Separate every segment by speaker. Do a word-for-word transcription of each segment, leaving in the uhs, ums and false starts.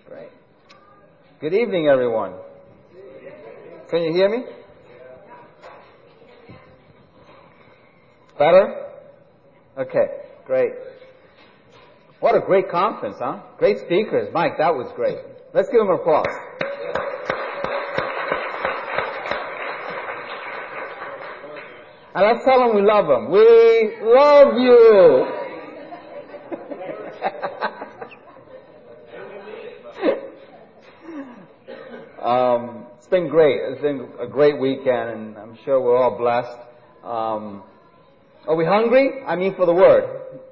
Speaker 1: Great. Good evening, everyone. Can you hear me? Better? Okay, great. What a great conference, huh? Great speakers. Mike, that was great. Let's give them applause. And let's tell them we love them. We love you. um, it's been great. It's been a great weekend, and I'm sure we're all blessed. Um, are we hungry? I mean, for the word.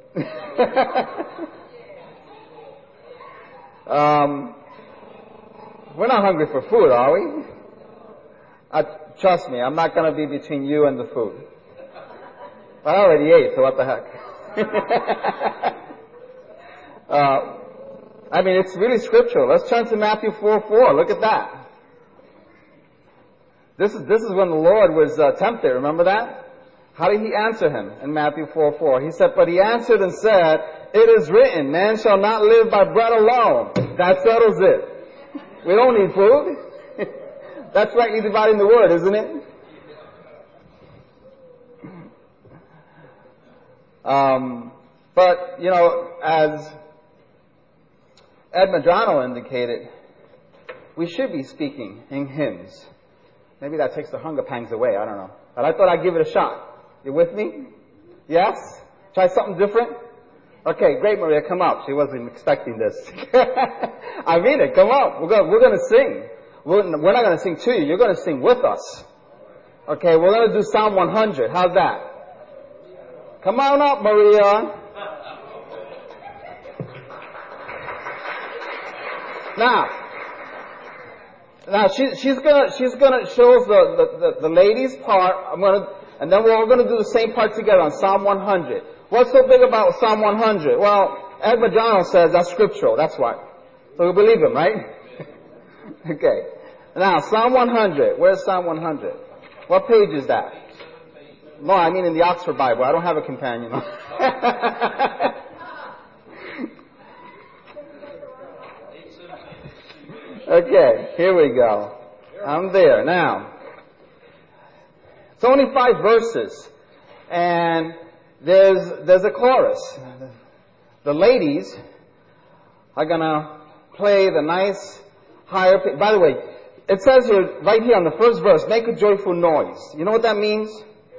Speaker 1: um, we're not hungry for food, are we? Uh, trust me, I'm not going to be between you and the food. But I already ate, so what the heck? uh, I mean, it's really scriptural. Let's turn to Matthew four four. Look at that. This is this is when the Lord was uh, tempted. Remember that? How did he answer him in Matthew four four? He said, "But he answered and said, it is written, man shall not live by bread alone." That settles it. We don't need food. That's rightly dividing the word, isn't it? Um, but, you know, as Ed Madrano indicated, we should be speaking in hymns. Maybe that takes the hunger pangs away, I don't know. But I thought I'd give it a shot. You with me? Yes? Try something different? Okay, great, Maria, come up. She wasn't expecting this. I mean it, come up. We're going we're to sing. We're, we're not going to sing to you. You're going to sing with us. Okay, we're going to do Psalm one hundred. How's that? Come on up, Maria. Now, now she, she's gonna she's gonna show us the, the, the, the ladies' part. I'm gonna, and then we're all gonna do the same part together on Psalm one hundred. What's so big about Psalm one hundred? Well, Ed Madrano says that's scriptural. That's why. So we believe him, right? Okay. Now, Psalm one hundred. Where's Psalm one hundred? What page is that? No, I mean in the Oxford Bible. I don't have a companion. Okay, here we go. I'm there. Now, it's only five verses, and there's there's a chorus. The ladies are gonna play the nice higher pitch. By the way, it says here, right here on the first verse, make a joyful noise. You know what that means?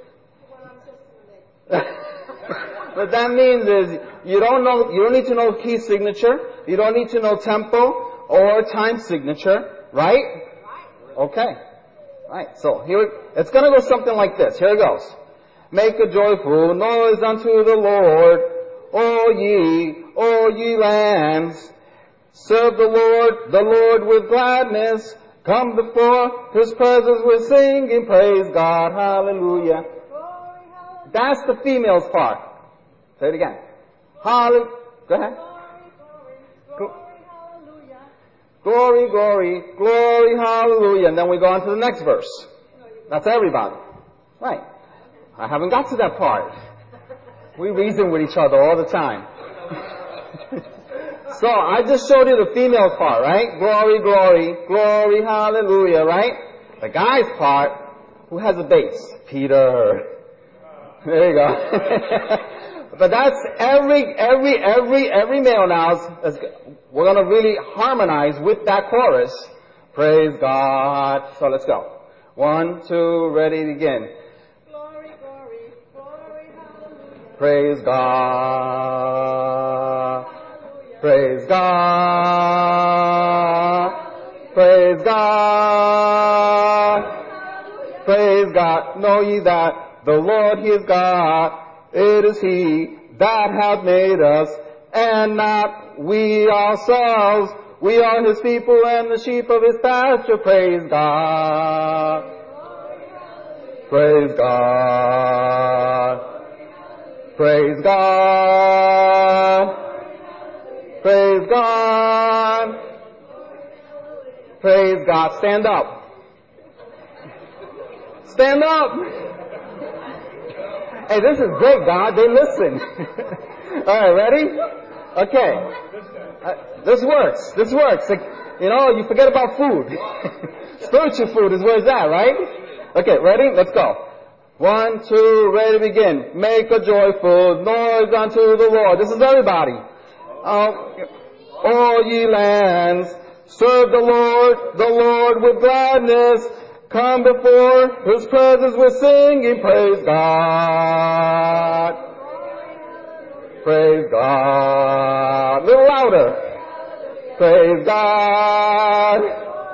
Speaker 1: What that means is you don't know, you don't need to know key signature, you don't need to know tempo or time signature, right? Okay. Right. So here, it's going to go something like this. Here it goes. Make a joyful noise unto the Lord, O ye, O ye lands. Serve the Lord, the Lord with gladness. Come before His presence with singing. Praise God. Hallelujah. That's the female's part. Say it again. Hallelujah. Go ahead. Glory, glory, glory, hallelujah. And then we go on to the next verse. That's everybody. Right. I haven't got to that part. We reason with each other all the time. So I just showed you the female part, right? Glory, glory, glory, hallelujah, right? The guy's part, who has a bass? Peter. There you go. But that's every, every, every, every male now. We're going to really harmonize with that chorus. Praise God. So let's go. One, two, ready, begin. Glory, glory, glory, hallelujah. Praise God. Hallelujah. Praise God. Hallelujah. Praise God. Hallelujah. Praise God. Know ye that the Lord He is God. It is He that hath made us, and not we ourselves. We are His people and the sheep of His pasture. Praise God. Praise God. Praise God. Praise God. Praise God. Stand up. Stand up. Hey, this is great, God. They listen. All right, ready? Okay. Uh, this works. This works. Like, you know, you forget about food. Spiritual food is where it's at, right? Okay, ready? Let's go. One, two, ready, begin. Make a joyful noise unto the Lord. This is everybody. Uh, all ye lands, serve the Lord, the Lord with gladness. Come before His presence with singing. Praise God. Praise God. A little louder. Praise God.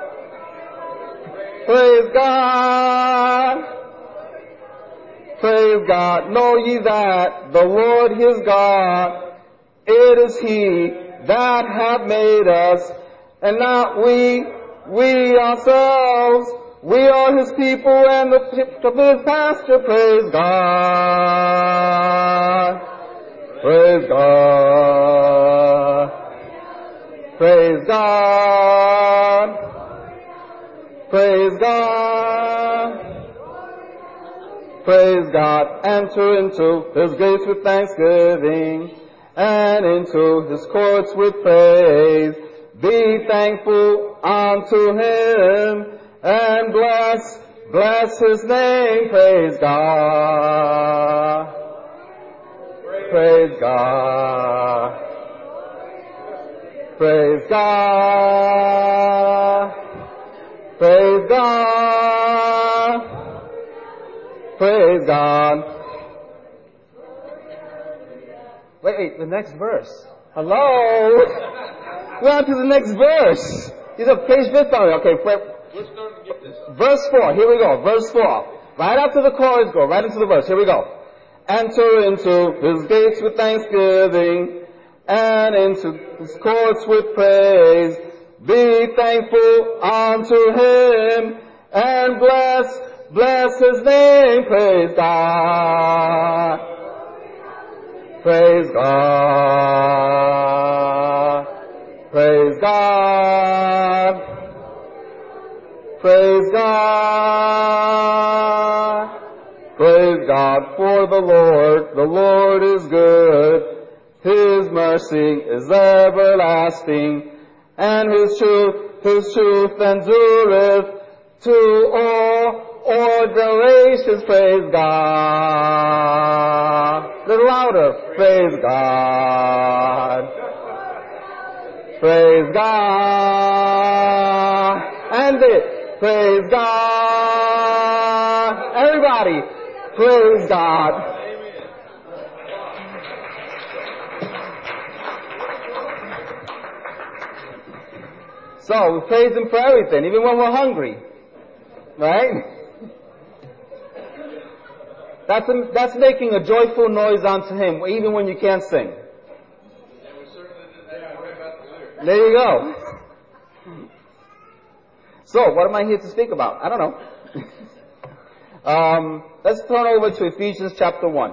Speaker 1: Praise God. Praise God. Know ye that the Lord His God, it is He that hath made us, and not we, we ourselves. We are His people and the of His pasture. Praise God. Praise God. Praise God. Praise God. Praise God. Enter into His gates with thanksgiving and into His courts with praise. Be thankful unto Him and bless, bless His name. Praise God. Praise God. Praise God. Praise God. Praise God. Wait, wait, the next verse. Hello? We're on to the next verse. These are page fifty. Okay, verse four. Here we go. Verse four. Right after the chorus, go right into the verse. Here we go. Enter into His gates with thanksgiving and into His courts with praise. Be thankful unto Him and bless, bless His name. Praise God. Praise God. Praise God. Praise God. Praise God. For the Lord, the Lord is good. His mercy is everlasting, and His truth, His truth endureth to all, all generations. Praise God. A little louder. Praise God. Praise God. And it. Praise God. Everybody. Praise God. So, we praise Him for everything, even when we're hungry. Right? That's, a, that's making a joyful noise unto Him, even when you can't sing. There you go. So, what am I here to speak about? I don't know. um, let's turn over to Ephesians chapter one.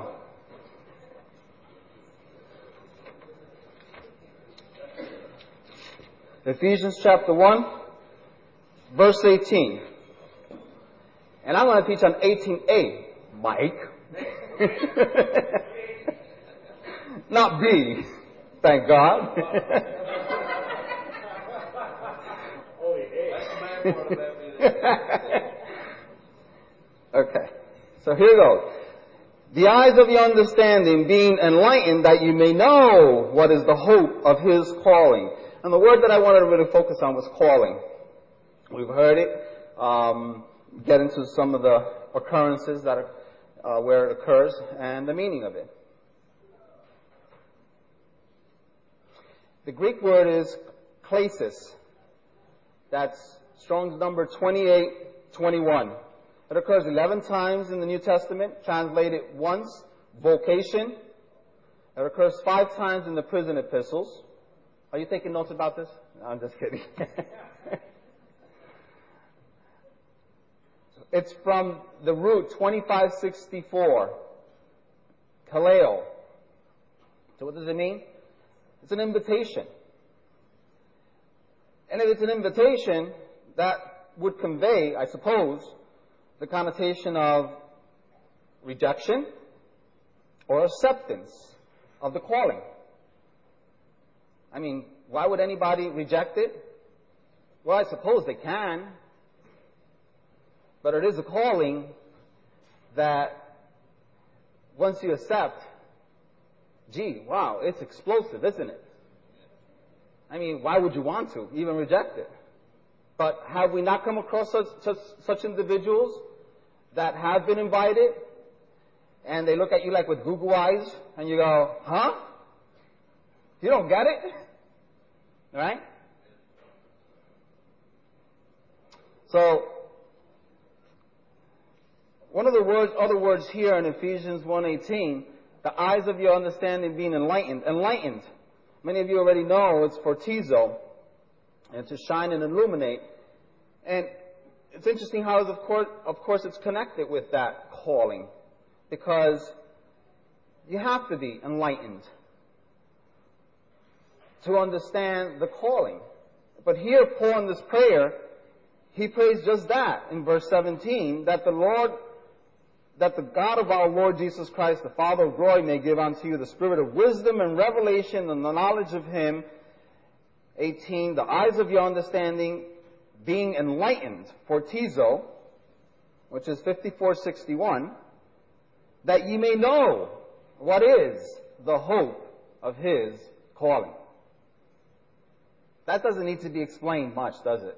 Speaker 1: Ephesians chapter one, verse eighteen. And I'm going to teach on eighteen A, Mike. Not B, thank God. Okay, so here we go. The eyes of your understanding being enlightened, that you may know what is the hope of His calling. And the word that I wanted to really focus on was calling. We've heard it. Um, get into some of the occurrences that are, uh, where it occurs and the meaning of it. The Greek word is klesis. That's Strong's number twenty-eight twenty-one. It occurs eleven times in the New Testament, translated once, vocation. It occurs five times in the prison epistles. Are you taking notes about this? No, I'm just kidding. It's from the root twenty-five sixty-four, kaleo. So what does it mean? It's an invitation. And if it's an invitation, that would convey, I suppose, the connotation of rejection or acceptance of the calling. I mean, why would anybody reject it? Well, I suppose they can. But it is a calling that once you accept, gee, wow, it's explosive, isn't it? I mean, why would you want to even reject it? But have we not come across such, such, such individuals that have been invited and they look at you like with Google eyes and you go, huh? You don't get it? Right? So, one of the words, other words here in Ephesians one eighteen, the eyes of your understanding being enlightened. Enlightened. Many of you already know it's fortizo, and to shine and illuminate. And it's interesting how, of course, of course, it's connected with that calling, because you have to be enlightened to understand the calling. But here, Paul in this prayer, he prays just that in verse seventeen, that the Lord that the God of our Lord Jesus Christ, the Father of glory, may give unto you the spirit of wisdom and revelation and the knowledge of Him. eighteen, the eyes of your understanding being enlightened, fortizo, which is fifty-four sixty-one, that ye may know what is the hope of His calling. That doesn't need to be explained much, does it?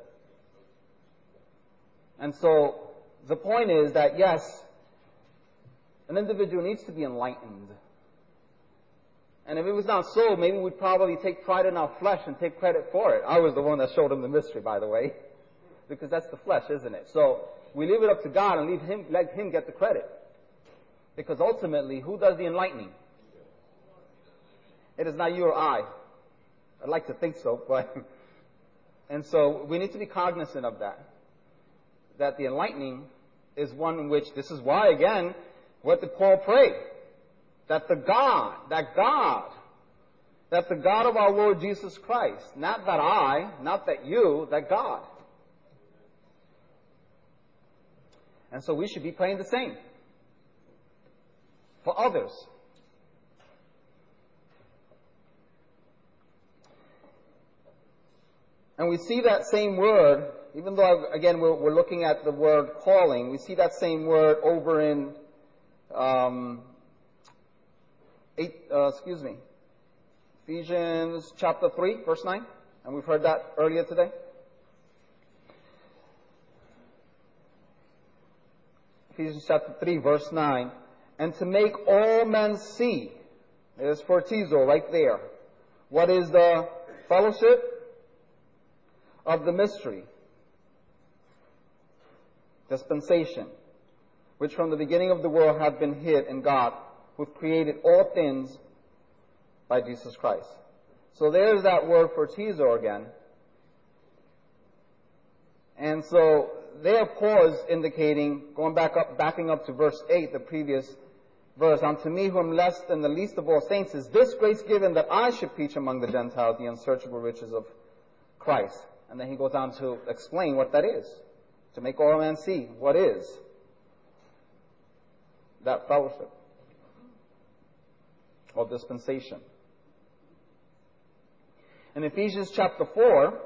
Speaker 1: And so, the point is that, yes, an individual needs to be enlightened. And if it was not so, maybe we'd probably take pride in our flesh and take credit for it. I was the one that showed him the mystery, by the way. Because that's the flesh, isn't it? So, we leave it up to God and leave him, let Him get the credit. Because ultimately, who does the enlightening? It is not you or I. I'd like to think so, but... And so, we need to be cognizant of that. That the enlightening is one in which, this is why, again, what did Paul pray? That the God, that God, that the God of our Lord Jesus Christ, not that I, not that you, that God. And so we should be praying the same for others. And we see that same word, even though, again, we're, we're looking at the word calling, we see that same word over in Um, eight, uh, excuse me, Ephesians chapter three, verse nine, and we've heard that earlier today. Ephesians chapter three, verse nine, and to make all men see, there's fortizo right there, what is the fellowship of the mystery, dispensation, which from the beginning of the world have been hid in God, who created all things by Jesus Christ. So there's that word fortizo again. And so there Paul is indicating, going back up, backing up to verse eight, the previous verse, unto me who am less than the least of all saints is this grace given that I should preach among the Gentiles the unsearchable riches of Christ. And then he goes on to explain what that is, to make all men see what is that fellowship or dispensation. In Ephesians chapter four,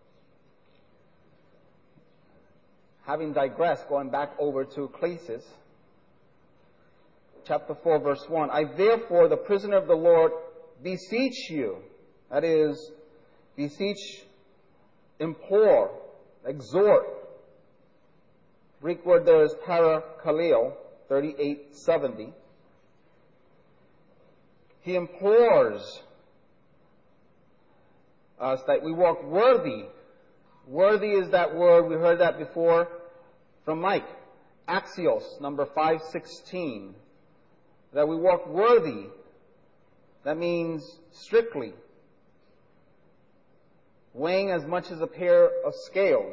Speaker 1: having digressed, going back over to Ecclesiastes, chapter four, verse one, I therefore, the prisoner of the Lord, beseech you, that is, beseech, implore, exhort. Greek word there is parakaleo, thirty-eight seventy. He implores us that we walk worthy. Worthy is that word, we heard that before from Mike. Axios, number five sixteen. That we walk worthy. That means strictly. Weighing as much as a pair of scales.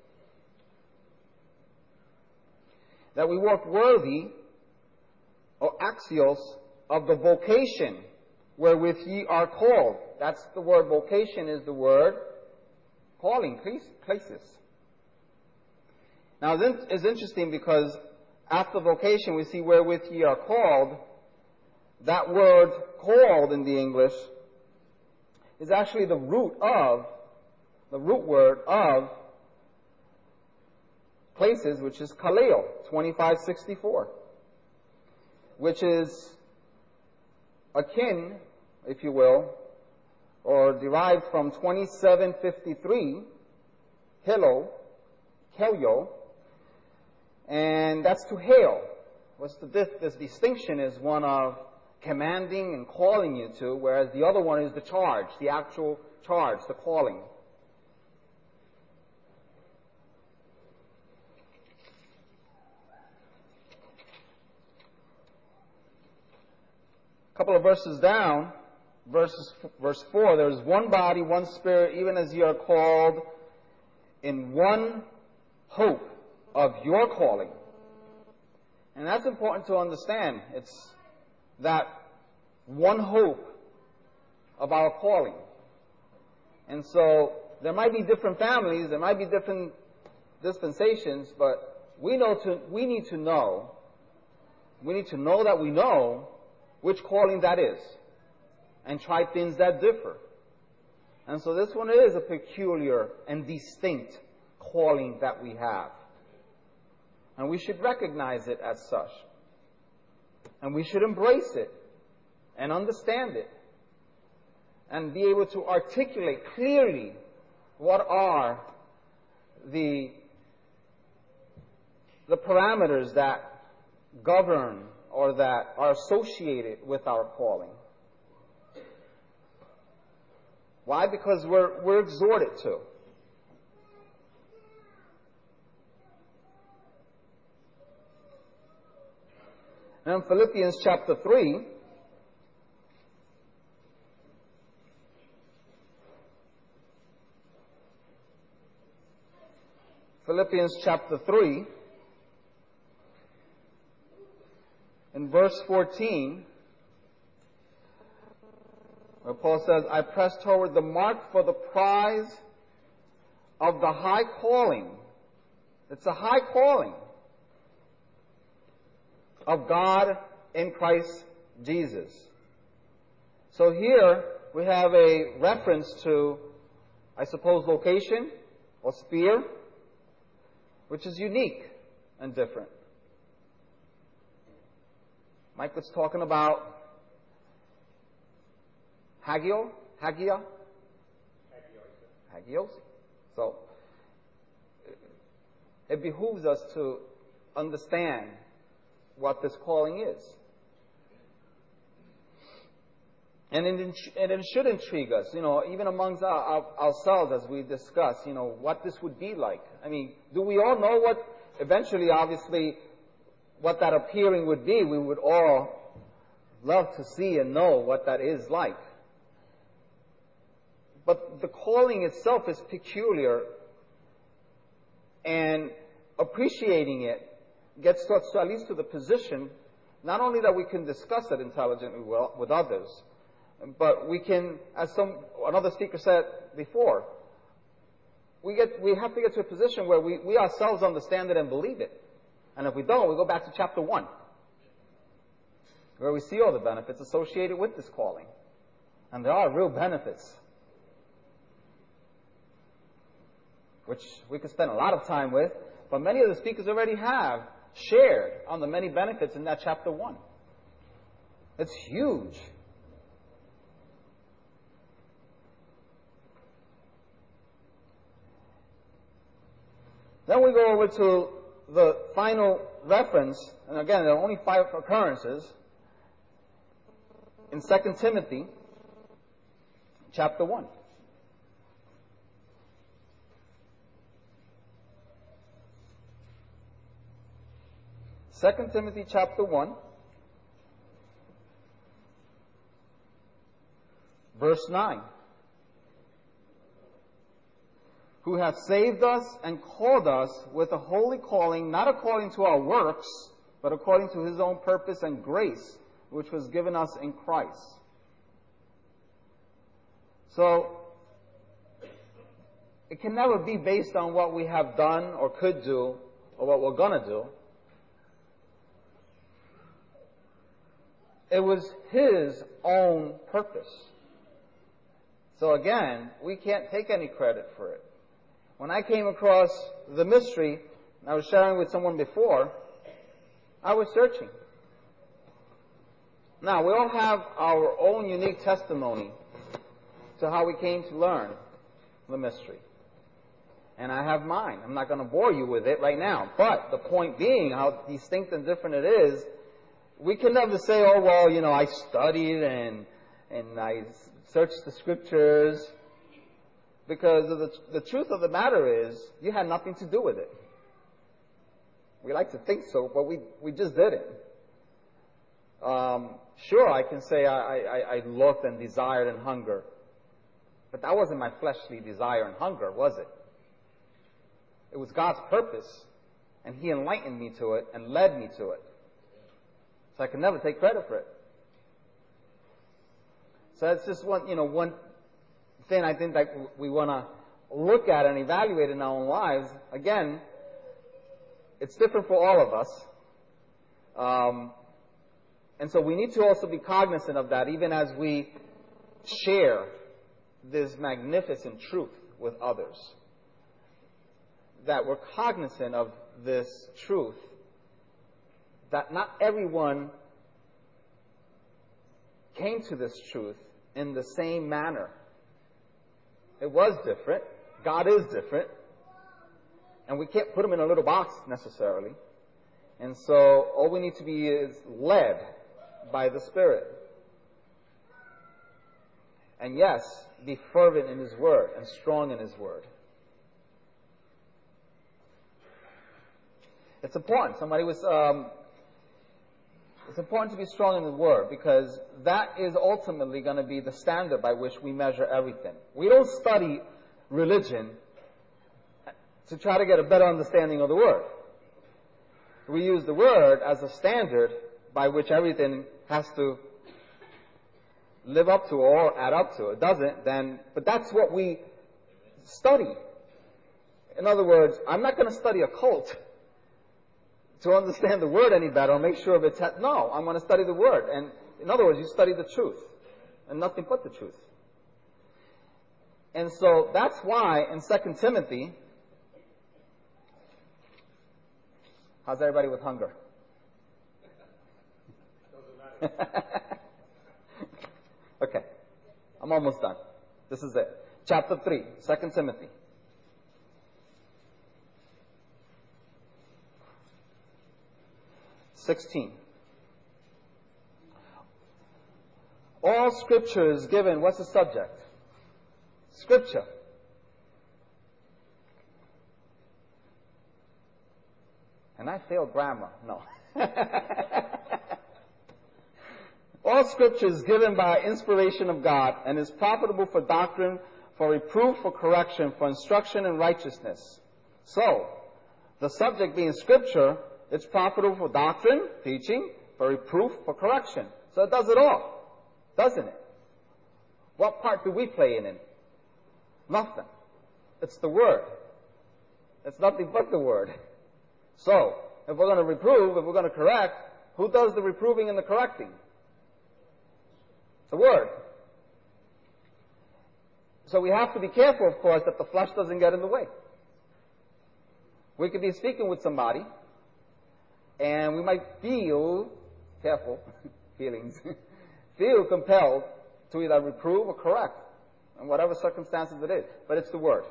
Speaker 1: That we walk worthy, or axios, of the vocation wherewith ye are called. That's the word vocation, is the word calling, places. Now, it's interesting because after vocation we see wherewith ye are called. That word called in the English is actually the root of, the root word of places, which is kaleo, twenty-five sixty-four, which is akin, if you will, or derived from twenty-seven fifty-three, hilo, kelio, and that's to hail. What's the this, this distinction is one of commanding and calling you to, whereas the other one is the charge, the actual charge, the calling. A couple of verses down, verses, verse four, there is one body, one spirit, even as ye are called in one hope of your calling. And that's important to understand. It's that one hope of our calling. And so there might be different families, there might be different dispensations, but we know to, we need to know, we need to know that we know which calling that is, and try things that differ. And so this one is a peculiar and distinct calling that we have. And we should recognize it as such. And we should embrace it and understand it and be able to articulate clearly what are the, the parameters that govern or that are associated with our calling. Why? Because we're, we're exhorted to. Now in Philippians chapter three, Philippians chapter three, in verse fourteen, where Paul says, I press toward the mark for the prize of the high calling. It's a high calling of God in Christ Jesus. So here we have a reference to, I suppose, location or sphere, which is unique and different. Mike was talking about Hagio, Hagia, Hagios. So it behooves us to understand what this calling is. And it, and it should intrigue us, you know, even amongst our, our, ourselves as we discuss, you know, what this would be like. I mean, do we all know what, eventually, obviously, what that appearing would be? We would all love to see and know what that is like. But the calling itself is peculiar, and appreciating it gets us to, at least to the position, not only that we can discuss it intelligently well with others, but we can, as some another speaker said before, we get we have to get to a position where we, we ourselves understand it and believe it. And if we don't, we go back to chapter one, where we see all the benefits associated with this calling. And there are real benefits, which we could spend a lot of time with, but many of the speakers already have shared on the many benefits in that chapter one. It's huge. Then we go over to the final reference, and again, there are only five occurrences, in Second Timothy chapter one. Second Timothy chapter one, verse nine. Who hath saved us and called us with a holy calling, not according to our works, but according to his own purpose and grace, which was given us in Christ. So, it can never be based on what we have done or could do or what we're going to do. It was his own purpose. So again, we can't take any credit for it. When I came across the mystery, I was sharing with someone before, I was searching. Now, we all have our own unique testimony to how we came to learn the mystery. And I have mine. I'm not going to bore you with it right now. But the point being, how distinct and different it is, we can never say, oh, well, you know, I studied and and I searched the scriptures. Because the, the truth of the matter is, you had nothing to do with it. We like to think so, but we, we just didn't. Um, sure, I can say I, I, I looked and desired and hungered. But that wasn't my fleshly desire and hunger, was it? It was God's purpose, and He enlightened me to it and led me to it. So I can never take credit for it. So that's just one, you know, one thing I think that we want to look at and evaluate in our own lives. Again, it's different for all of us. Um, and so we need to also be cognizant of that, even as we share this magnificent truth with others. That we're cognizant of this truth, that not everyone came to this truth in the same manner. It was different. God is different. And we can't put Him in a little box necessarily. And so all we need to be is led by the Spirit. And yes, be fervent in His Word and strong in His Word. It's important. Somebody was, um, it's important to be strong in the Word, because that is ultimately going to be the standard by which we measure everything. We don't study religion to try to get a better understanding of the Word. We use the Word as a standard by which everything has to live up to or add up to. It doesn't, then, but that's what we study. In other words, I'm not going to study a cult to understand the Word any better or make sure of its... Ha- no, I'm going to study the Word. And in other words, you study the truth and nothing but the truth. And so that's why in Second Timothy... How's everybody with hunger? Okay. I'm almost done. This is it. Chapter three, Second Timothy. sixteen. All Scripture is given. What's the subject? Scripture. And I failed grammar. No. All Scripture is given by inspiration of God and is profitable for doctrine, for reproof, for correction, for instruction in righteousness. So, the subject being Scripture, it's profitable for doctrine, teaching, for reproof, for correction. So it does it all, doesn't it? What part do we play in it? Nothing. It's the Word. It's nothing but the Word. So, if we're going to reprove, if we're going to correct, who does the reproving and the correcting? The Word. So we have to be careful, of course, that the flesh doesn't get in the way. We could be speaking with somebody, and we might feel, careful, feelings, feel compelled to either reprove or correct, in whatever circumstances it is. But it's the Word.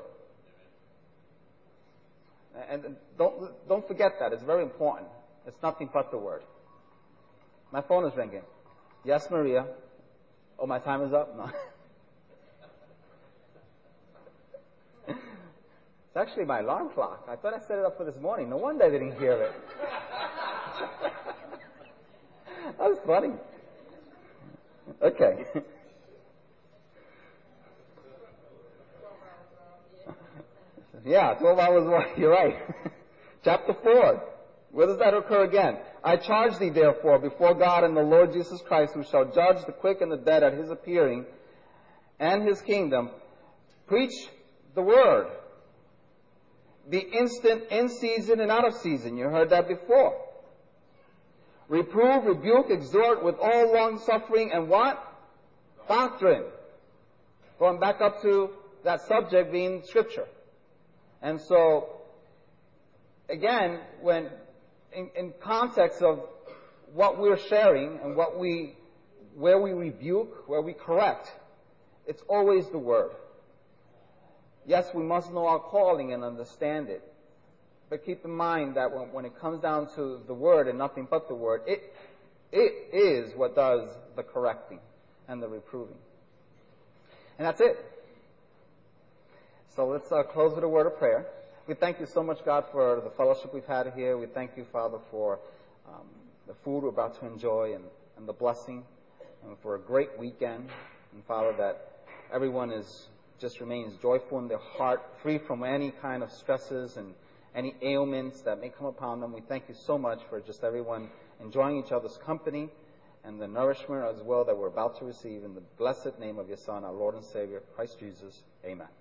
Speaker 1: And don't, don't forget that. It's very important. It's nothing but the Word. My phone is ringing. Yes, Maria. Oh, my time is up? No. It's actually my alarm clock. I thought I set it up for this morning. No wonder I didn't hear it. That was funny. Okay. Yeah, twelve hours long. You're right. Chapter four. Where does that occur again? I charge thee, therefore, before God and the Lord Jesus Christ, who shall judge the quick and the dead at His appearing and His kingdom, preach the word. Be instant in season and out of season. You heard that before. Reprove, rebuke, exhort with all long suffering and what? Doctrine. Going back up to that subject being Scripture. And so, again, when in, in context of what we're sharing and what we, where we rebuke, where we correct, it's always the Word. Yes, we must know our calling and understand it. But keep in mind that when, when it comes down to the Word and nothing but the Word, it, it is what does the correcting and the reproving. And that's it. So let's uh, close with a word of prayer. We thank you so much, God, for the fellowship we've had here. We thank you, Father, for um, the food we're about to enjoy and, and the blessing, and for a great weekend. And, Father, that everyone is just remains joyful in their heart, free from any kind of stresses and any ailments that may come upon them. We thank you so much for just everyone enjoying each other's company and the nourishment as well that we're about to receive in the blessed name of your Son, our Lord and Savior, Christ Jesus. Amen.